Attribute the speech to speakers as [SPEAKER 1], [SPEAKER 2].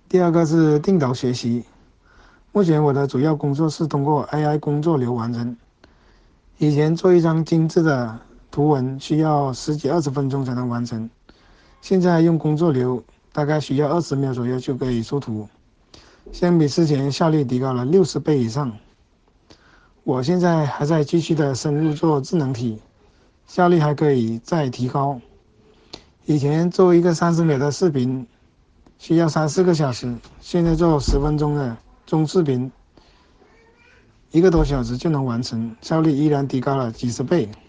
[SPEAKER 1] 第二个是定导学习。目前我的主要工作是通过 AI 工作流完成。以前做一张精致的图文需要10几20分钟才能完成，现在用工作流大概需要20秒左右就可以出图，相比之前效率提高了60倍以上。我现在还在继续的深入做智能体，效率还可以再提高。以前做一个30秒的视频需要3、4个小时，现在做10分钟的中视频1个多小时就能完成，效率依然提高了几十倍。